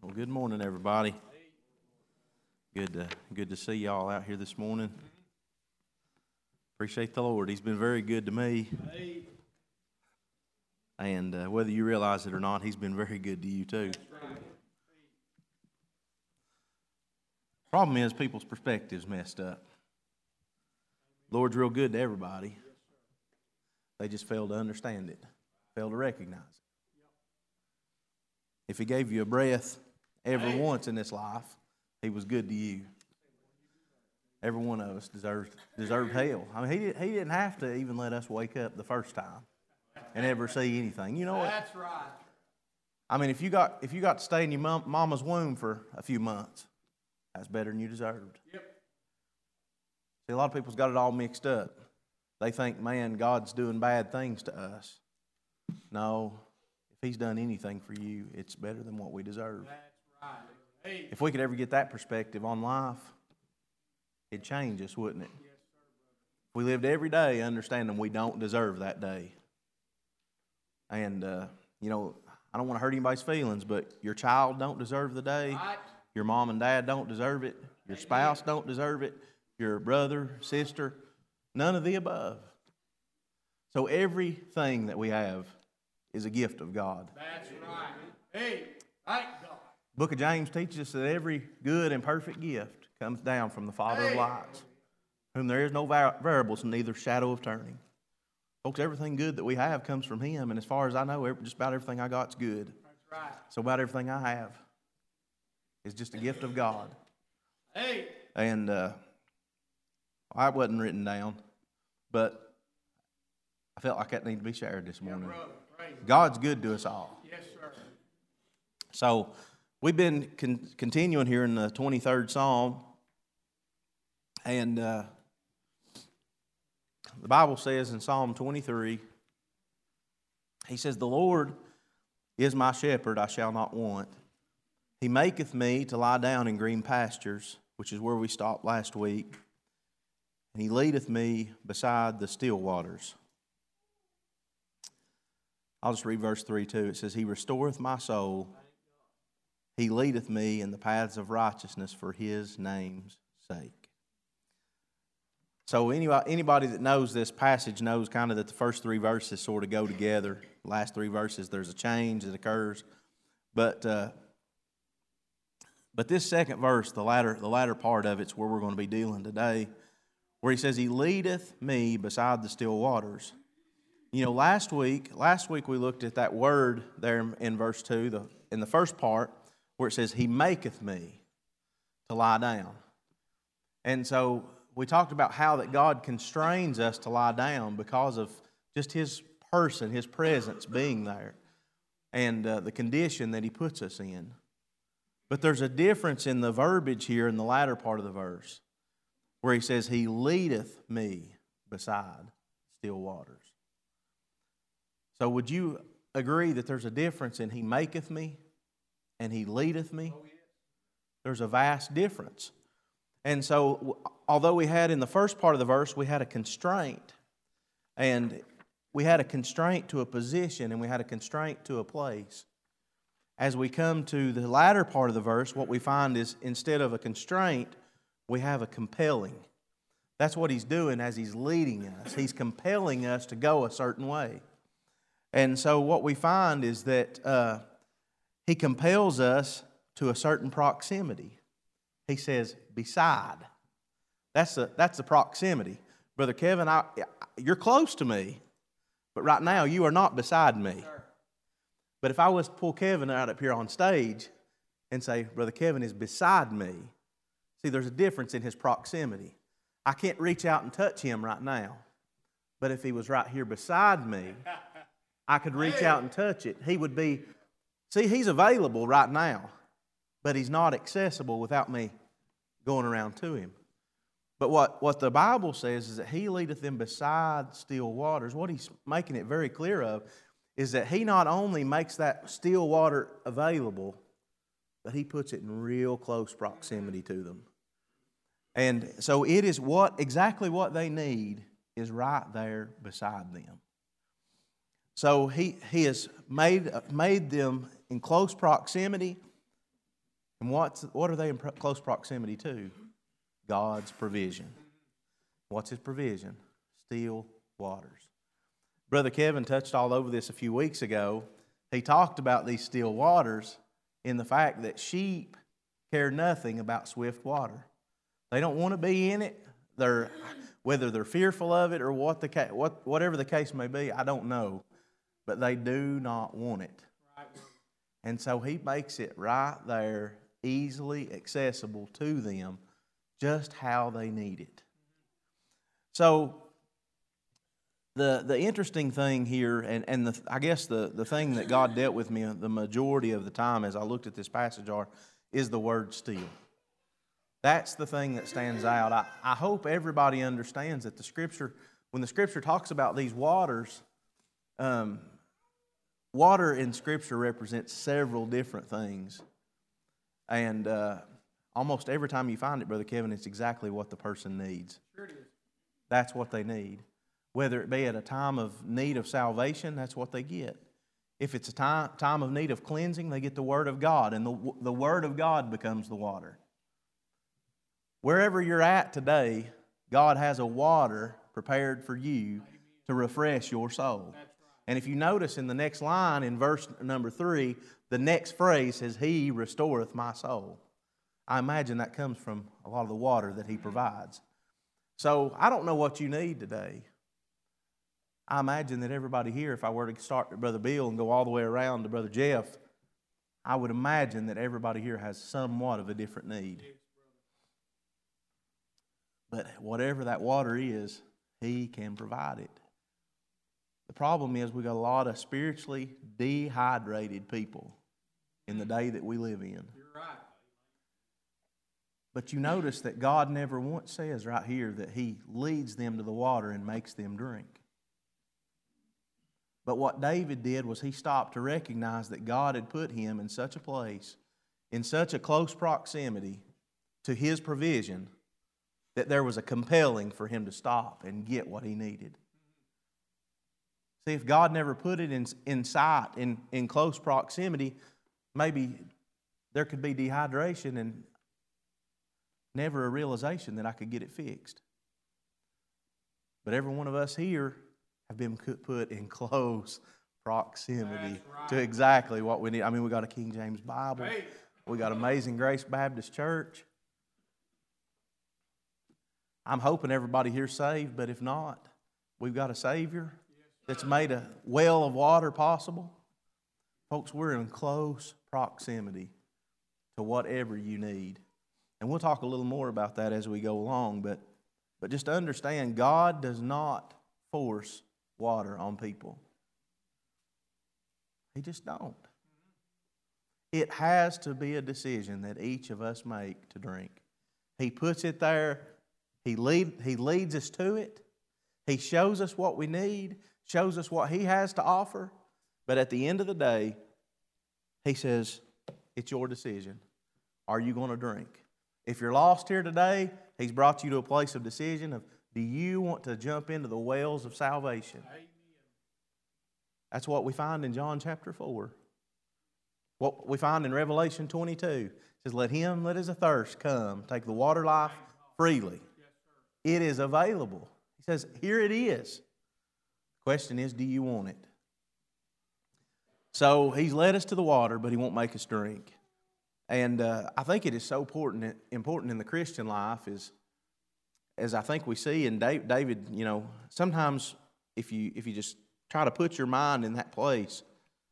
Well, good morning, everybody. Good to see y'all out here this morning. Appreciate the Lord. He's been very good to me. And whether you realize it or not, He's been very good to you too. Problem is, people's perspective's messed up. Lord's real good to everybody. They just fail to understand it, fail to recognize it. If He gave you a breath every once in this life, He was good to you. Every one of us deserved hell. I mean, he didn't have to even let us wake up the first time and ever see anything. You know what? That's right. I mean, if you got to stay in your mama's womb for a few months, that's better than you deserved. Yep. See, a lot of people's got it all mixed up. They think, man, God's doing bad things to us. No, if He's done anything for you, it's better than what we deserve. That's right. Hey. If we could ever get that perspective on life, it'd change us, wouldn't it? Yes, sir, brother. If we lived every day understanding we don't deserve that day. And, I don't want to hurt anybody's feelings, but your child don't deserve the day. Right. Your mom and dad don't deserve it. Your spouse don't deserve it. Your brother, sister, none of the above. So everything that we have is a gift of God. That's right. Hey, thank God. Book of James teaches us that every good and perfect gift comes down from the Father of lights, whom there is no variables, neither shadow of turning. Folks, everything good that we have comes from Him, and as far as I know, just about everything I got's good. That's right. So about everything I have is just a gift of God. Hey. And I wasn't written down, but I felt like that needed to be shared this morning. Brother, praise God's good to us all. Yes, sir. So we've been continuing here in the 23rd Psalm, and the Bible says in Psalm 23, He says, "The Lord is my shepherd, I shall not want. He maketh me to lie down in green pastures," which is where we stopped last week, "and He leadeth me beside the still waters." I'll just read verse 3 too. It says, "He restoreth my soul. He leadeth me in the paths of righteousness for His name's sake." So anybody that knows this passage knows kind of that the first three verses sort of go together. The last three verses, there's a change that occurs. But this second verse, the latter part of it's where we're going to be dealing today, where He says, "He leadeth me beside the still waters." You know, last week we looked at that word there in verse 2, in the first part, where it says, "He maketh me to lie down." And so we talked about how that God constrains us to lie down because of just His person, His presence being there, and the condition that He puts us in. But there's a difference in the verbiage here in the latter part of the verse, where He says, "He leadeth me beside still waters." So would you agree that there's a difference in He maketh me and He leadeth me? Oh, yes. There's a vast difference. And so, although we had in the first part of the verse, we had a constraint, and we had a constraint to a position, and we had a constraint to a place. As we come to the latter part of the verse, what we find is instead of a constraint, we have a compelling. That's what He's doing as He's leading us. He's compelling us to go a certain way. And so what we find is that He compels us to a certain proximity. He says, beside. That's the proximity. Brother Kevin, you're close to me, but right now you are not beside me. Sir. But if I was to pull Kevin out up here on stage and say, Brother Kevin is beside me, see, there's a difference in his proximity. I can't reach out and touch him right now. But if he was right here beside me, I could reach out and touch it. He would be, see, he's available right now, but he's not accessible without me going around to him. But what the Bible says is that He leadeth them beside still waters. What He's making it very clear of is that He not only makes that still water available, but He puts it in real close proximity to them. And so it is exactly what they need is right there beside them. So He has made them in close proximity, And what are they in close proximity to? God's provision. What's His provision? Still waters. Brother Kevin touched all over this a few weeks ago. He talked about these still waters in the fact that sheep care nothing about swift water. They don't want to be in it. Whether they're fearful of it or whatever the case may be, I don't know. But they do not want it. And so He makes it right there, easily accessible to them, just how they need it. So the interesting thing here, and I guess the thing that God dealt with me the majority of the time as I looked at this passage is the word still. That's the thing that stands out. I hope everybody understands that when the Scripture talks about these waters, water in Scripture represents several different things. And almost every time you find it, Brother Kevin, it's exactly what the person needs. Sure it is. That's what they need. Whether it be at a time of need of salvation, that's what they get. If it's a time of need of cleansing, they get the Word of God, and the Word of God becomes the water. Wherever you're at today, God has a water prepared for you to refresh your soul. And if you notice in the next line, in verse number 3, the next phrase says, He restoreth my soul. I imagine that comes from a lot of the water that He provides. So I don't know what you need today. I imagine that everybody here, if I were to start with Brother Bill and go all the way around to Brother Jeff, I would imagine that everybody here has somewhat of a different need. But whatever that water is, He can provide it. The problem is we got a lot of spiritually dehydrated people in the day that we live in. You're right. But you notice that God never once says right here that He leads them to the water and makes them drink. But what David did was he stopped to recognize that God had put him in such a place, in such a close proximity to His provision, that there was a compelling for him to stop and get what he needed. See, if God never put it in sight, in close proximity, maybe there could be dehydration and never a realization that I could get it fixed. But every one of us here have been put in close proximity to exactly what we need. I mean, we got a King James Bible. We got Amazing Grace Baptist Church. I'm hoping everybody here's saved, but if not, we've got a Savior that's made a well of water possible. Folks, we're in close proximity to whatever you need. And we'll talk a little more about that as we go along, but just understand, God does not force water on people. He just don't. It has to be a decision that each of us make to drink. He puts it there. He leads us to it. He shows us what we need, shows us what He has to offer. But at the end of the day, He says, it's your decision. Are you going to drink? If you're lost here today, He's brought you to a place of decision of, do you want to jump into the wells of salvation? Amen. That's what we find in John chapter 4. What we find in Revelation 22. It says, let that is athirst come, take the water life freely. It is available. He says, here it is. The question is, do you want it? So He's led us to the water, but He won't make us drink. And I think it is so important in the Christian life is, as I think we see in David, you know, sometimes if you just try to put your mind in that place,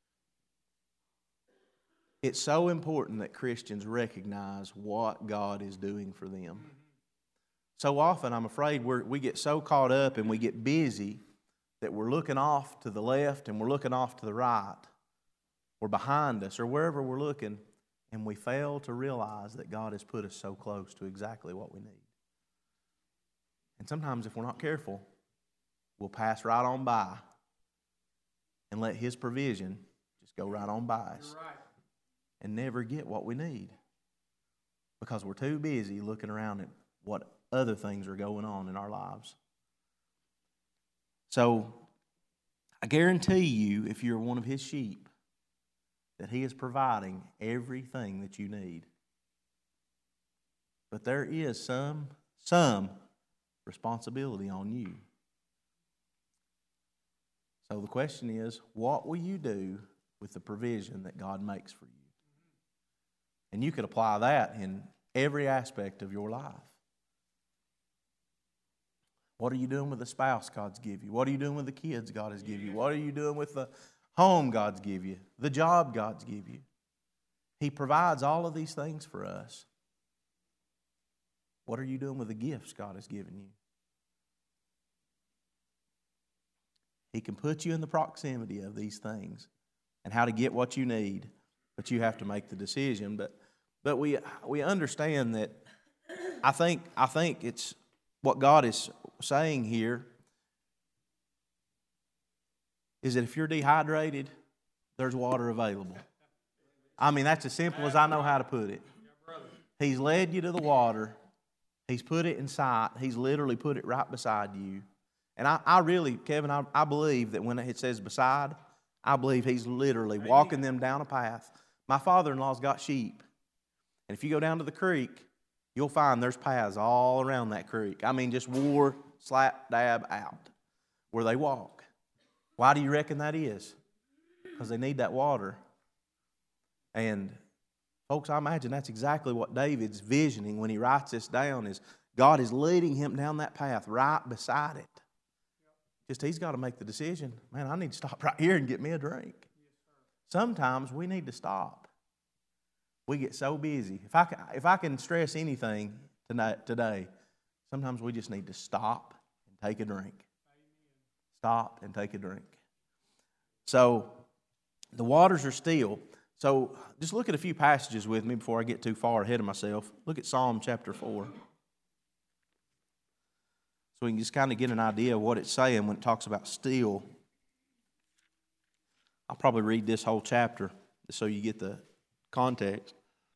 it's so important that Christians recognize what God is doing for them. So often, I'm afraid we get so caught up and we get busy that we're looking off to the left and we're looking off to the right or behind us or wherever we're looking, and we fail to realize that God has put us so close to exactly what we need. And sometimes if we're not careful, we'll pass right on by and let His provision just go right on by us and never get what we need because we're too busy looking around at what other things are going on in our lives. So I guarantee you, if you're one of His sheep, that He is providing everything that you need. But there is some responsibility on you. So the question is, what will you do with the provision that God makes for you? And you could apply that in every aspect of your life. What are you doing with the spouse God's give you? What are you doing with the kids God has given you? What are you doing with the home God's give you? The job God's give you? He provides all of these things for us. What are you doing with the gifts God has given you? He can put you in the proximity of these things and how to get what you need, but you have to make the decision. But we understand that I think it's what God is saying here is that if you're dehydrated, there's water available. I mean, that's as simple as I know how to put it. He's led you to the water. He's put it in sight. He's literally put it right beside you. And I really, Kevin, I believe that when it says beside, I believe He's literally walking them down a path. My father-in-law's got sheep. And if you go down to the creek, you'll find there's paths all around that creek. I mean, just wore, slap, dab out where they walk. Why do you reckon that is? Because they need that water. And folks, I imagine that's exactly what David's visioning when he writes this down is God is leading him down that path right beside it. Just he's got to make the decision, man, I need to stop right here and get me a drink. Sometimes we need to stop. We get so busy. If I can stress anything today, sometimes we just need to stop and take a drink. Stop and take a drink. So the waters are still. So just look at a few passages with me before I get too far ahead of myself. Look at Psalm chapter 4. So we can just kind of get an idea of what it's saying when it talks about still. I'll probably read this whole chapter so you get the context.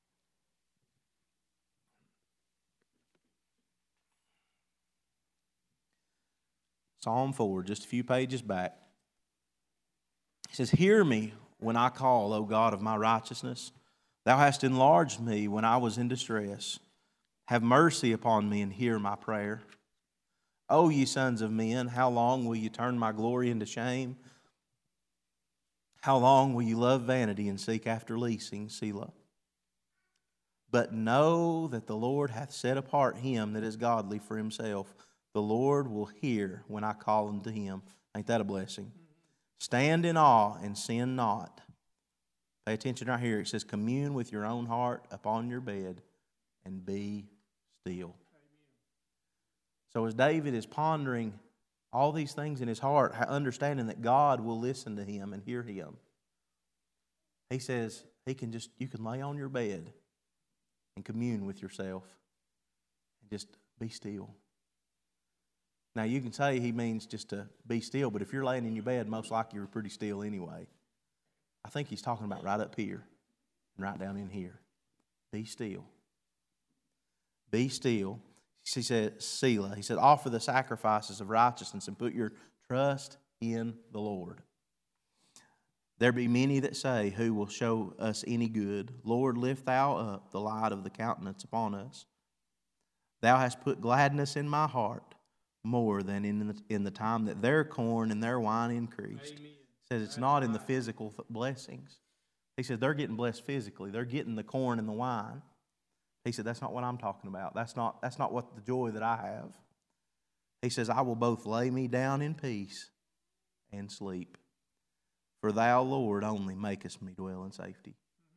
Psalm 4, just a few pages back. It says, "Hear me when I call, O God of my righteousness. Thou hast enlarged me when I was in distress. Have mercy upon me and hear my prayer. O ye sons of men, how long will you turn my glory into shame? How long will you love vanity and seek after leasing, Selah? But know that the Lord hath set apart him that is godly for himself. The Lord will hear when I call unto him." Ain't that a blessing? "Stand in awe and sin not." Pay attention right here. It says, "Commune with your own heart upon your bed and be still." So as David is pondering all these things in his heart, understanding that God will listen to him and hear him, he says you can lay on your bed and commune with yourself and just be still. Now you can say he means just to be still, but if you're laying in your bed, most likely you're pretty still anyway. I think he's talking about right up here and right down in here. Be still. Be still. He said, Selah. He said, offer the sacrifices of righteousness and put your trust in the Lord. There be many that say, who will show us any good? Lord, lift thou up the light of the countenance upon us. Thou hast put gladness in my heart more than in the time that their corn and their wine increased. Amen. He says it's not in the physical blessings. He said they're getting blessed physically. They're getting the corn and the wine. He said, that's not what I'm talking about. That's not what the joy that I have. He says, I will both lay me down in peace and sleep. For thou, Lord, only makest me dwell in safety.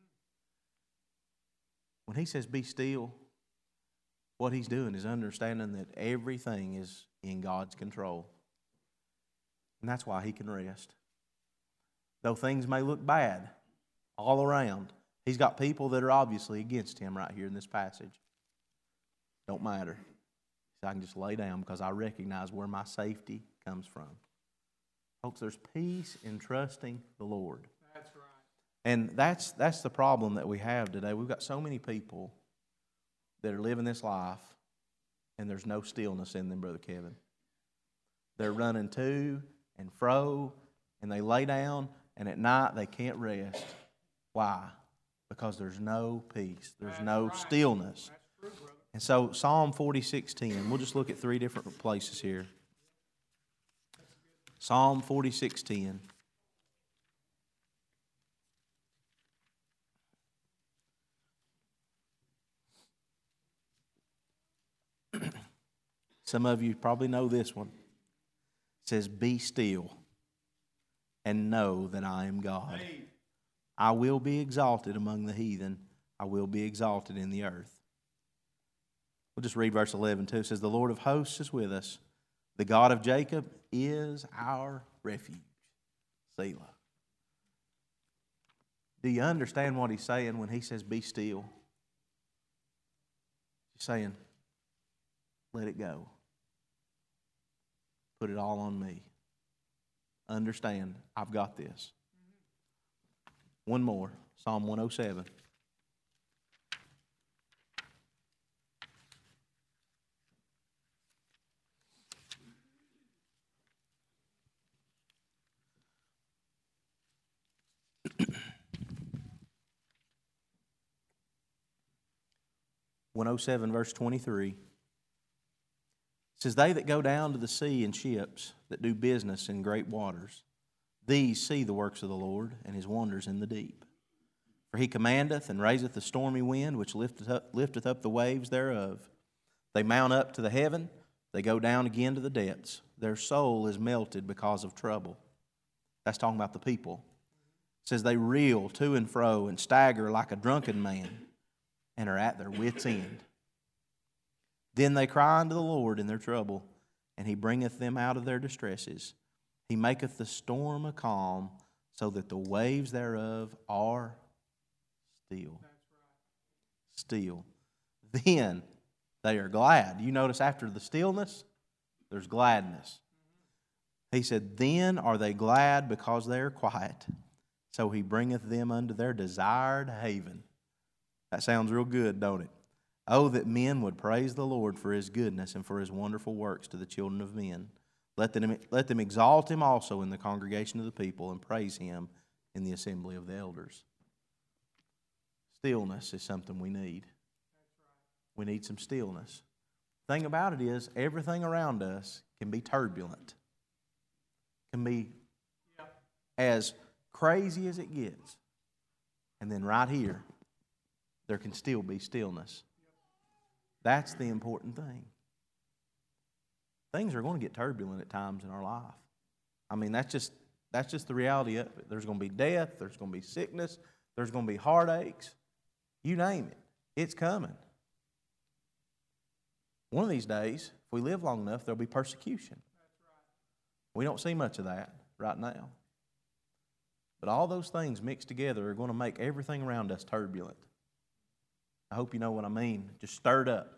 When he says be still, what he's doing is understanding that everything is in God's control. And that's why he can rest. Though things may look bad all around, he's got people that are obviously against him right here in this passage. Don't matter. So I can just lay down because I recognize where my safety comes from. Folks, there's peace in trusting the Lord. That's right. And that's the problem that we have today. We've got so many people that are living this life and there's no stillness in them, Brother Kevin. They're running to and fro and they lay down and at night they can't rest. Why? Because there's no peace. There's no stillness. And so Psalm 46:10, we'll just look at three different places here. Psalm 46:10. Some of you probably know this one. It says, "Be still and know that I am God. I will be exalted among the heathen. I will be exalted in the earth." We'll just read verse 11 too. It says, "The Lord of hosts is with us. The God of Jacob is our refuge." Selah. Do you understand what he's saying when he says, "Be still"? He's saying, let it go. Put it all on me. Understand, I've got this. One more, Psalm 107. Verse 23. It says, "They that go down to the sea in ships, that do business in great waters, these see the works of the Lord, and his wonders in the deep. For he commandeth and raiseth the stormy wind, which lifteth up the waves thereof. They mount up to the heaven, they go down again to the depths. Their soul is melted because of trouble." That's talking about the people. It says, "They reel to and fro and stagger like a drunken man, and are at their wits' end. Then they cry unto the Lord in their trouble, and he bringeth them out of their distresses. He maketh the storm a calm, so that the waves thereof are still." Still. Then they are glad. You notice after the stillness, there's gladness. He said, "Then are they glad because they are quiet. So he bringeth them unto their desired haven." That sounds real good, don't it? "Oh, that men would praise the Lord for his goodness and for his wonderful works to the children of men. Let them exalt him also in the congregation of the people, and praise him in the assembly of the elders." Stillness is something we need. We need some stillness. The thing about it is, everything around us can be turbulent. Can be as crazy as it gets. And then right here, there can still be stillness. That's the important thing. Things are going to get turbulent at times in our life. I mean, that's just the reality of it. There's going to be death. There's going to be sickness. There's going to be heartaches. You name it. It's coming. One of these days, if we live long enough, there'll be persecution. We don't see much of that right now. But all those things mixed together are going to make everything around us turbulent. I hope you know what I mean. Just stirred up.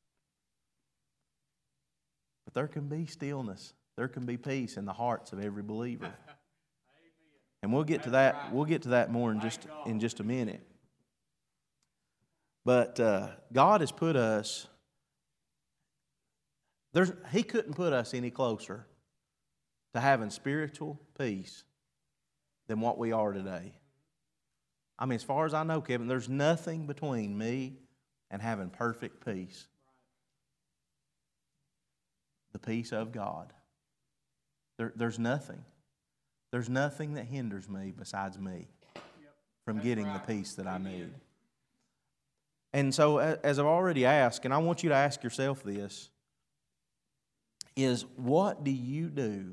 But there can be stillness. There can be peace in the hearts of every believer. And we'll get to that. We'll get to that more in just a minute. But God has put us. He couldn't put us any closer to having spiritual peace than what we are today. I mean, as far as I know, Kevin, there's nothing between me and having perfect peace. The peace of God. There's nothing. There's nothing that hinders me besides me from getting the peace that I need. And so, as I've already asked, and I want you to ask yourself this, is what do you do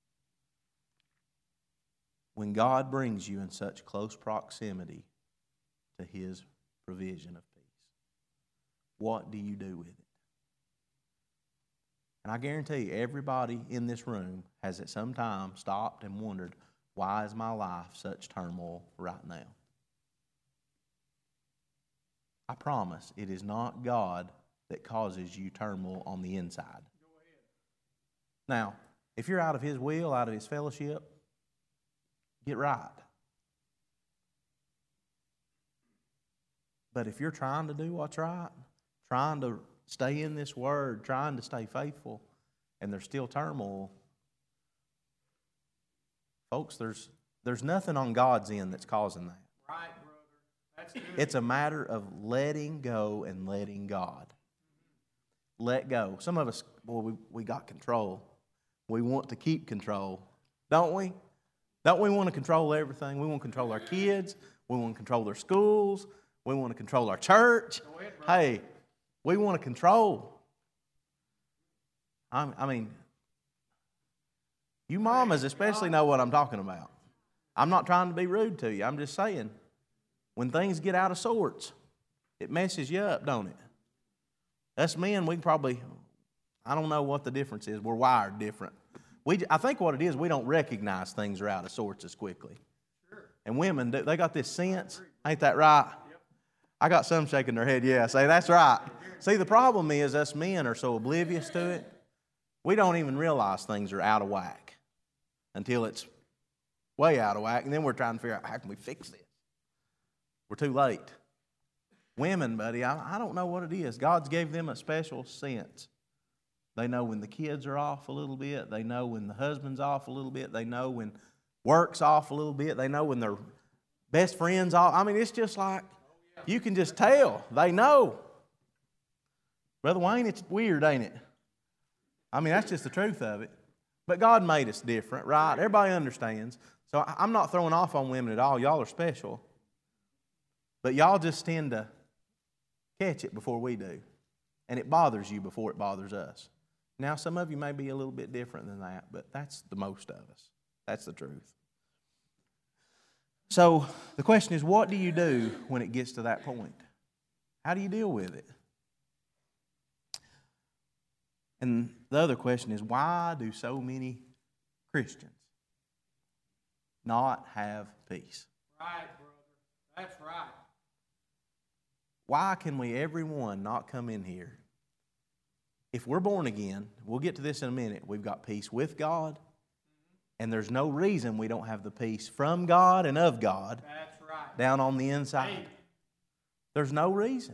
when God brings you in such close proximity to his provision of peace? What do you do with it? And I guarantee you, everybody in this room has at some time stopped and wondered, why is my life such turmoil right now? I promise it is not God that causes you turmoil on the inside. Now, if you're out of his will, out of his fellowship, get right. But if you're trying to do what's right, trying to stay in this word, trying to stay faithful, and there's still turmoil, folks, there's nothing on God's end that's causing that. Right, brother. That's good. It's a matter of letting go and letting God. let go. Some of us, boy, we got control. We want to keep control, don't we? Don't we want to control everything? We want to control our kids. We want to control their schools. We want to control our church. Hey, we want to control. I mean, you mamas especially know what I'm talking about. I'm not trying to be rude to you. I'm just saying, when things get out of sorts, it messes you up, don't it? Us men, we probably, I don't know what the difference is. We're wired different. I think what it is, we don't recognize things are out of sorts as quickly. Sure. And women, they got this sense. Ain't that right? Yep. I got some shaking their head, yeah. Say, that's right. See, the problem is us men are so oblivious to it, we don't even realize things are out of whack until it's way out of whack, and then we're trying to figure out how can we fix this. We're too late. Women, buddy, I don't know what it is. God's gave them a special sense. They know when the kids are off a little bit. They know when the husband's off a little bit. They know when work's off a little bit. They know when their best friend's off. I mean, it's just like, you can just tell. They know. Brother Wayne, it's weird, ain't it? I mean, that's just the truth of it. But God made us different, right? Everybody understands. So I'm not throwing off on women at all. Y'all are special. But y'all just tend to catch it before we do. And it bothers you before it bothers us. Now, some of you may be a little bit different than that, but that's the most of us. That's the truth. So the question is, what do you do when it gets to that point? How do you deal with it? And the other question is, why do so many Christians not have peace? Right, brother. That's right. Why can we, everyone, not come in here? If we're born again, we'll get to this in a minute, we've got peace with God, and there's no reason we don't have the peace from God and of God. That's right. Down on the inside. Hey. There's no reason.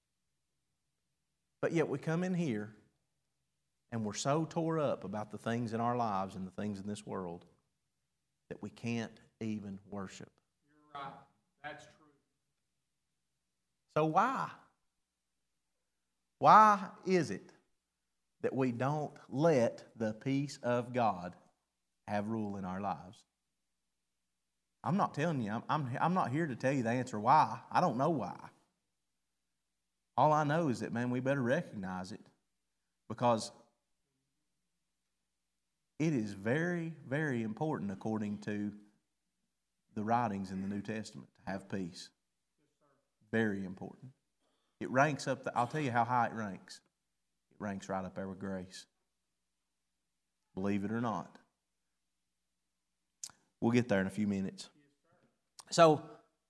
But yet we come in here, and we're so tore up about the things in our lives and the things in this world that we can't even worship. You're right. That's true. So why? Why is it that we don't let the peace of God have rule in our lives? I'm not telling you. I'm not here to tell you the answer why. I don't know why. All I know is that, man, we better recognize it, because it is very, very important, according to the writings in the New Testament, to have peace. Very important. It ranks up, I'll tell you how high it ranks. It ranks right up there with grace. Believe it or not. We'll get there in a few minutes. So,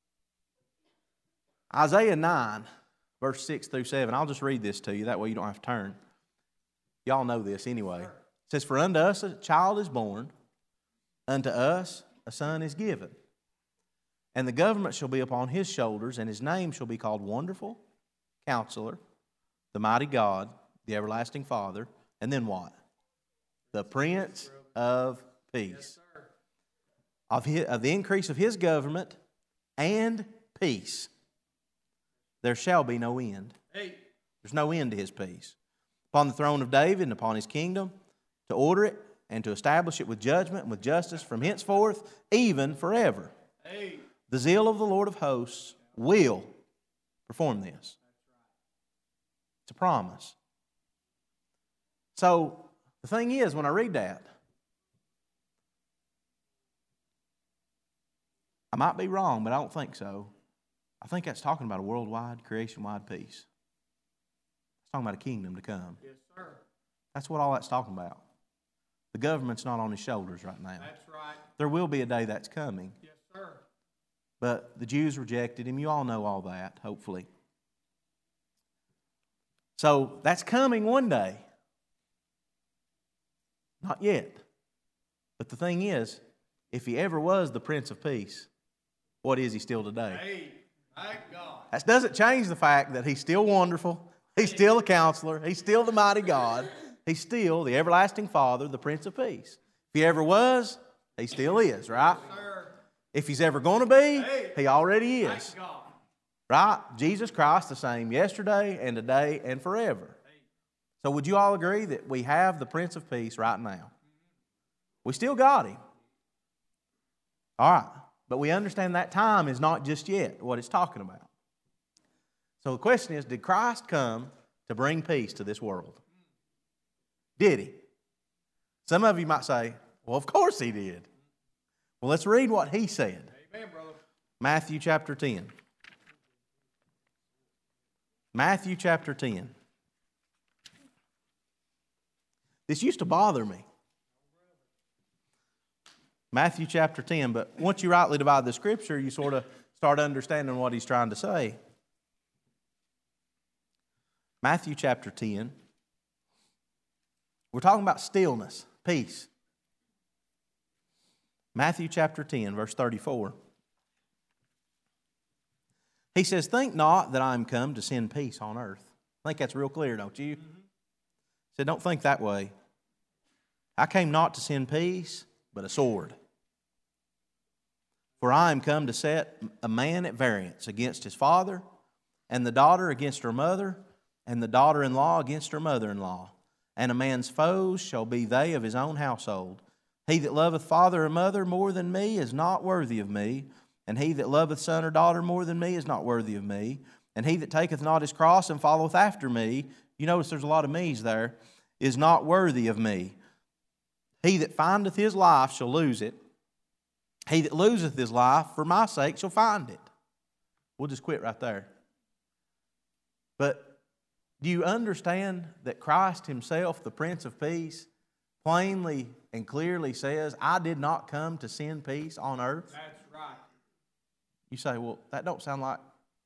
Isaiah 9, verse 6 through 7. I'll just read this to you. That way you don't have to turn. Y'all know this anyway. It says, "For unto us a child is born, unto us a son is given. And the government shall be upon his shoulders, and his name shall be called Wonderful, Counselor, the Mighty God, the Everlasting Father." And then what? The Prince of Peace. Of the increase of his government and peace, there shall be no end. There's no end to his peace. Upon the throne of David and upon his kingdom, to order it and to establish it with judgment and with justice from henceforth, even forever. The zeal of the Lord of hosts will perform this. It's a promise. So, the thing is, when I read that, I might be wrong, but I don't think so. I think that's talking about a worldwide, creation-wide peace. It's talking about a kingdom to come. Yes, sir. That's what all that's talking about. The government's not on his shoulders right now. That's right. There will be a day that's coming. Yes, sir. But the Jews rejected him. You all know all that, hopefully. So that's coming one day. Not yet. But the thing is, if he ever was the Prince of Peace, what is he still today? Hey, thank God. That doesn't change the fact that he's still wonderful. He's still a counselor. He's still the mighty God. He's still the everlasting Father, the Prince of Peace. If he ever was, he still is, right? Yes, sir. If he's ever going to be, he already is. Thank God. Right? Jesus Christ the same yesterday and today and forever. So would you all agree that we have the Prince of Peace right now? We still got him. All right. But we understand that time is not just yet what it's talking about. So the question is, did Christ come to bring peace to this world? Did he? Some of you might say, well, of course he did. Well, let's read what he said. Amen, brother. Matthew chapter 10. Matthew chapter 10. This used to bother me. Matthew chapter 10, but once you rightly divide the Scripture, you sort of start understanding what he's trying to say. Matthew chapter 10. We're talking about stillness, peace. Matthew chapter 10, verse 34. He says, think not that I am come to send peace on earth. I think that's real clear, don't you? He said, don't think that way. I came not to send peace, but a sword. For I am come to set a man at variance against his father, and the daughter against her mother, and the daughter-in-law against her mother-in-law. And a man's foes shall be they of his own household. He that loveth father or mother more than me is not worthy of me, and he that loveth son or daughter more than me is not worthy of me. And he that taketh not his cross and followeth after me, you notice there's a lot of me's there, is not worthy of me. He that findeth his life shall lose it. He that loseth his life for my sake shall find it. We'll just quit right there. But do you understand that Christ himself, the Prince of Peace, plainly and clearly says, I did not come to send peace on earth? That's right. You say, well, that don't sound like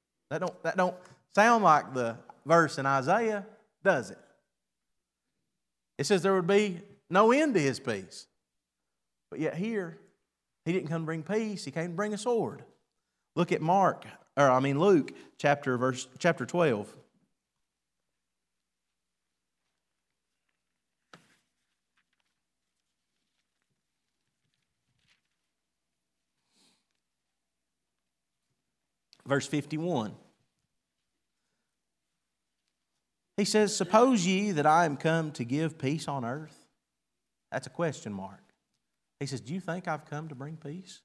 the verse in Isaiah, does it? It says there would be no end to his peace. But yet here, he didn't come to bring peace, he came to bring a sword. Look at Luke chapter 12. Verse 51. He says, suppose ye that I am come to give peace on earth? That's a question mark. He says, do you think I've come to bring peace?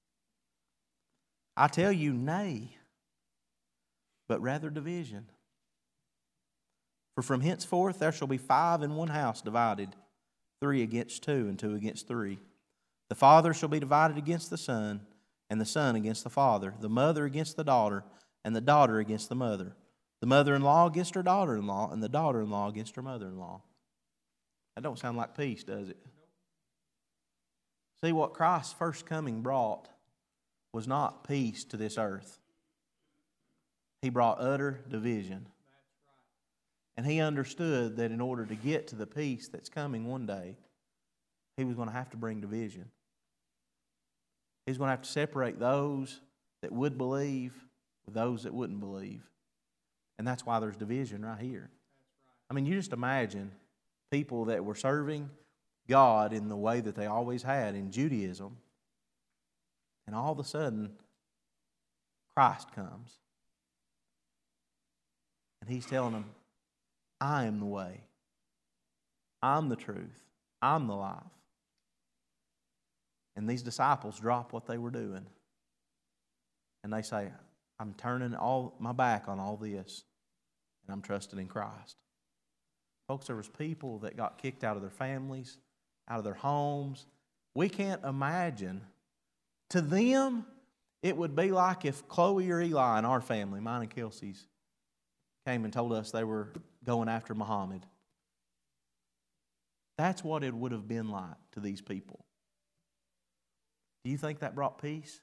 I tell you, nay, but rather division. For from henceforth there shall be 5 in one house divided, 3 against 2, and 2 against 3. The father shall be divided against the son, and the son against the father, the mother against the daughter, and the daughter against the mother, the mother-in-law against her daughter-in-law, and the daughter-in-law against her mother-in-law. That don't sound like peace, does it? See, what Christ's first coming brought was not peace to this earth. He brought utter division. And he understood that in order to get to the peace that's coming one day, he was going to have to bring division. He was going to have to separate those that would believe with those that wouldn't believe. And that's why there's division right here. I mean, you just imagine people that were serving God in the way that they always had in Judaism, and all of a sudden, Christ comes. And he's telling them, I am the way. I'm the truth. I'm the life. And these disciples drop what they were doing. And they say, I'm turning all my back on all this, and I'm trusting in Christ. Folks, there was people that got kicked out of their families, out of their homes. We can't imagine. To them, it would be like if Chloe or Eli in our family, mine and Kelsey's, came and told us they were going after Muhammad. That's what it would have been like to these people. Do you think that brought peace?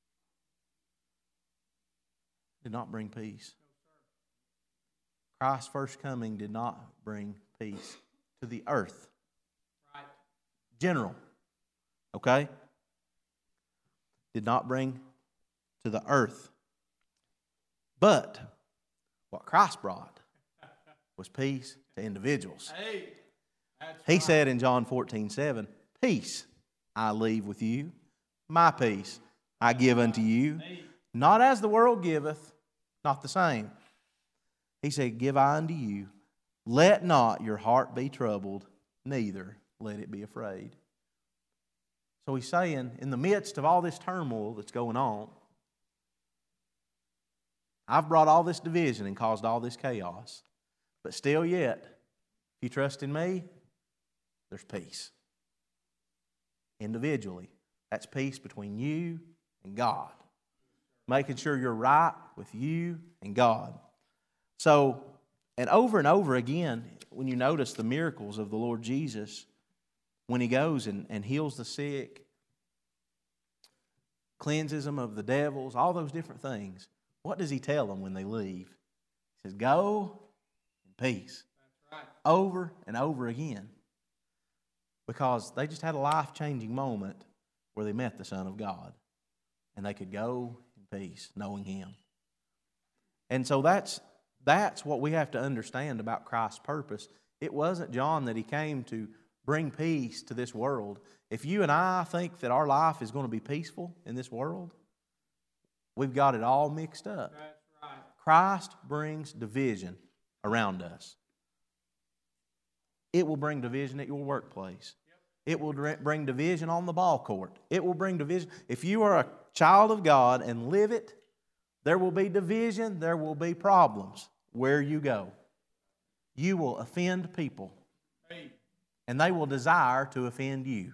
It did not bring peace. Christ's first coming did not bring peace to the earth. Right. General. Okay? Did not bring to the earth. But what Christ brought was peace to individuals. Hey, that's He right. said in John 14:7, peace I leave with you, my peace I give unto you. Hey. Not as the world giveth, not the same. He said, give I unto you, Let not your heart be troubled, neither let it be afraid. So he's saying, in the midst of all this turmoil that's going on, I've brought all this division and caused all this chaos. But still yet, if you trust in me, there's peace. Individually, that's peace between you and God. Making sure you're right with you and God. So, and over again, when you notice the miracles of the Lord Jesus, when He goes and heals the sick, cleanses them of the devils, all those different things, what does He tell them when they leave? He says, go in peace. That's right. Over and over again. Because they just had a life-changing moment where they met the Son of God. And they could go in peace, knowing Him. And so that's what we have to understand about Christ's purpose. It wasn't John that he came to bring peace to this world. If you and I think that our life is going to be peaceful in this world, we've got it all mixed up. That's right. Christ brings division around us. It will bring division at your workplace. It will bring division on the ball court. It will bring division. If you are a child of God and live it, there will be division, there will be problems where you go. You will offend people, and they will desire to offend you.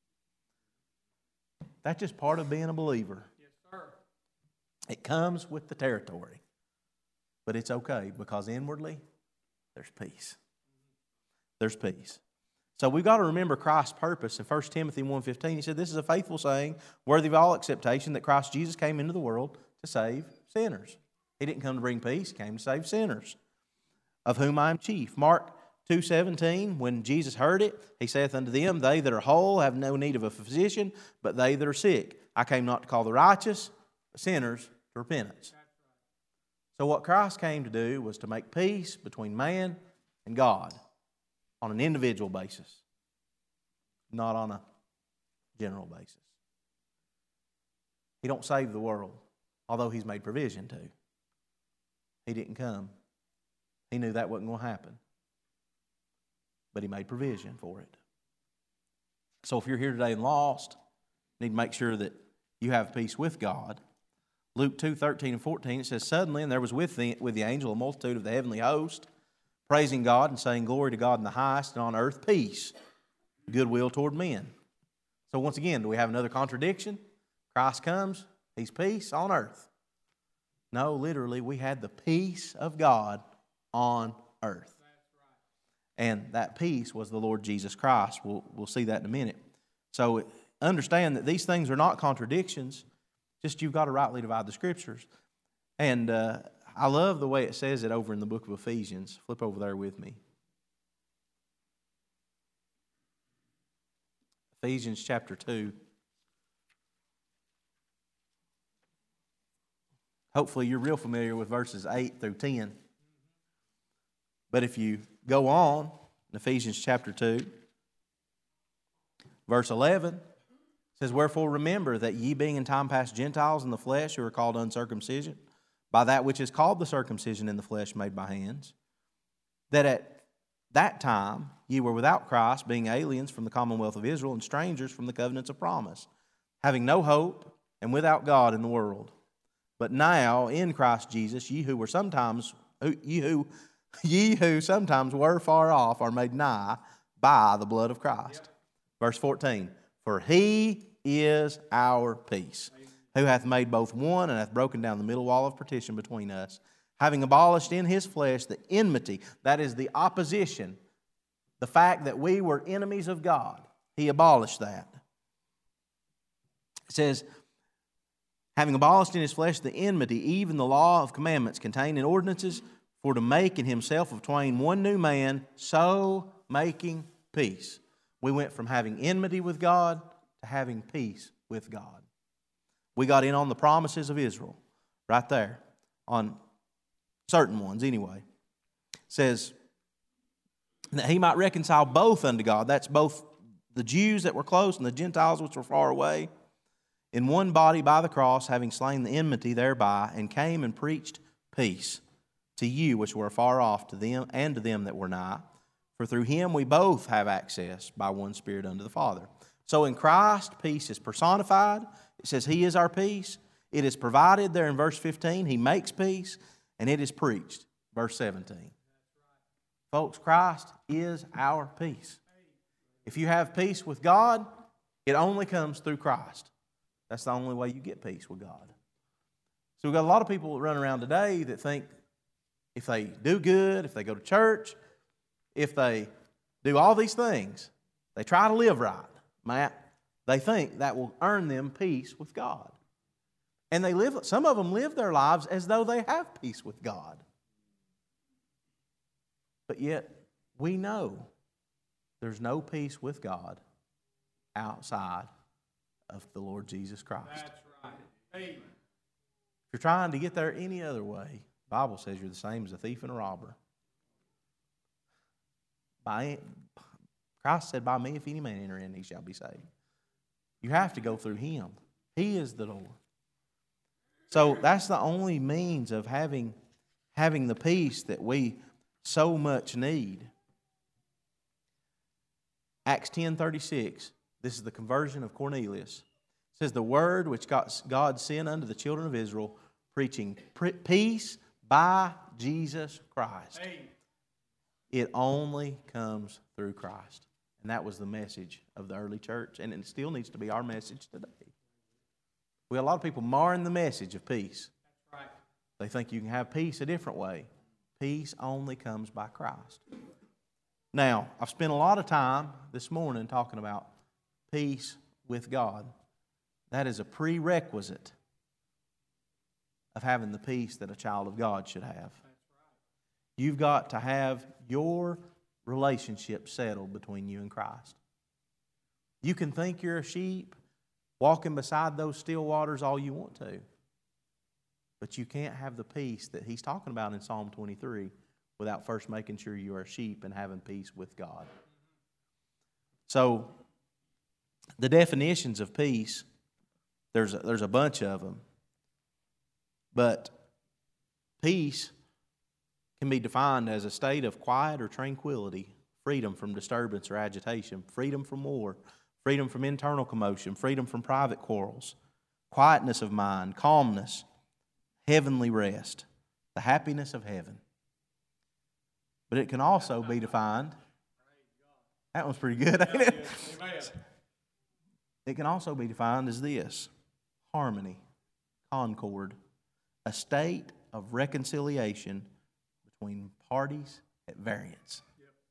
That's just part of being a believer. Yes, sir. It comes with the territory. But it's okay, because inwardly, there's peace. There's peace. So we've got to remember Christ's purpose. In 1 Timothy 1:15, he said, this is a faithful saying, worthy of all acceptation, that Christ Jesus came into the world to save sinners. He didn't come to bring peace, he came to save sinners, of whom I am chief. Mark 2:17, when Jesus heard it, he saith unto them, they that are whole have no need of a physician, but they that are sick. I came not to call the righteous, but sinners to repentance. So what Christ came to do was to make peace between man and God on an individual basis, not on a general basis. He don't save the world, although He's made provision to. He didn't come. He knew that wasn't going to happen. But He made provision for it. So if you're here today and lost, you need to make sure that you have peace with God. Luke 2:13 and 14, it says, suddenly, and there was with the angel a multitude of the heavenly host, praising God and saying, glory to God in the highest, and on earth peace, goodwill toward men. So once again, do we have another contradiction? Christ comes, He's peace on earth. No, literally, we had the peace of God on earth. And that peace was the Lord Jesus Christ. We'll see that in a minute. So understand that these things are not contradictions, just you've got to rightly divide the Scriptures. And I love the way it says it over in the book of Ephesians. Flip over there with me. Ephesians chapter 2. Hopefully you're real familiar with verses 8 through 10. But if you go on in Ephesians chapter 2, verse 11, it says, wherefore remember that ye being in time past Gentiles in the flesh, who are called uncircumcision, by that which is called the circumcision in the flesh made by hands, that at that time ye were without Christ, being aliens from the commonwealth of Israel and strangers from the covenants of promise, having no hope and without God in the world. But now in Christ Jesus, ye who sometimes were far off are made nigh by the blood of Christ. Yep. Verse 14, for He is our peace, who hath made both one and hath broken down the middle wall of partition between us, having abolished in His flesh the enmity, that is the opposition, the fact that we were enemies of God. He abolished that. It says, having abolished in His flesh the enmity, even the law of commandments contained in ordinances, for to make in Himself of twain one new man, so making peace. We went from having enmity with God to having peace with God. We got in on the promises of Israel, right there, on certain ones anyway. It says, that He might reconcile both unto God, that's both the Jews that were close and the Gentiles which were far away, in one body by the cross, having slain the enmity thereby, and came and preached peace to you which were far off, to them and to them that were nigh. For through him we both have access by one Spirit unto the Father. So in Christ, peace is personified. It says he is our peace. It is provided there in verse 15. He makes peace, and it is preached. Verse 17. Folks, Christ is our peace. If you have peace with God, it only comes through Christ. That's the only way you get peace with God. So we've got a lot of people running around today that think if they do good, if they go to church, if they do all these things, they try to live right, Matt, they think that will earn them peace with God. And some of them live their lives as though they have peace with God. But yet, we know there's no peace with God outside of the Lord Jesus Christ. That's right. Amen. If you're trying to get there any other way, the Bible says you're the same as a thief and a robber. Christ said, by me, if any man enter in, he shall be saved. You have to go through him. He is the door. So that's the only means of having the peace that we so much need. Acts 10:36, this is the conversion of Cornelius. It says, the word which God sent unto the children of Israel, preaching peace by Jesus Christ. Amen. It only comes through Christ. And that was the message of the early church, and it still needs to be our message today. We have a lot of people marring the message of peace. That's right. They think you can have peace a different way. Peace only comes by Christ. Now, I've spent a lot of time this morning talking about peace with God. That is a prerequisite of having the peace that a child of God should have. That's right. You've got to have your relationship settled between you and Christ. You can think you're a sheep walking beside those still waters all you want to, but you can't have the peace that he's talking about in Psalm 23 without first making sure you are a sheep and having peace with God. So, the definitions of peace, there's a bunch of them, but peace can be defined as a state of quiet or tranquility, freedom from disturbance or agitation, freedom from war, freedom from internal commotion, freedom from private quarrels, quietness of mind, calmness, heavenly rest, the happiness of heaven. But it can also be defined, that one's pretty good, ain't it? It can also be defined as this: harmony, concord, a state of reconciliation between parties at variance.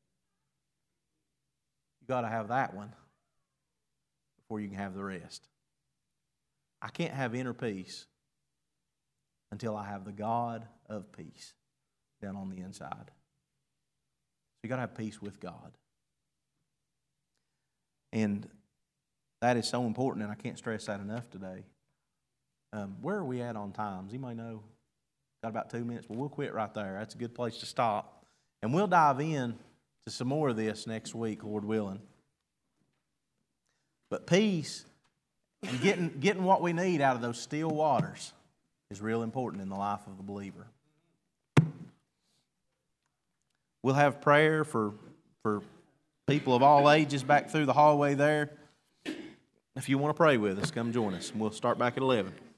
You've got to have that one before you can have the rest. I can't have inner peace until I have the God of peace down on the inside. So you've got to have peace with God. And that is so important, and I can't stress that enough today. Where are we at on times? Anybody know? Got about 2 minutes. Well, we'll quit right there. That's a good place to stop. And we'll dive in to some more of this next week, Lord willing. But peace and getting what we need out of those still waters is real important in the life of the believer. We'll have prayer for people of all ages back through the hallway there. If you want to pray with us, come join us. We'll start back at 11.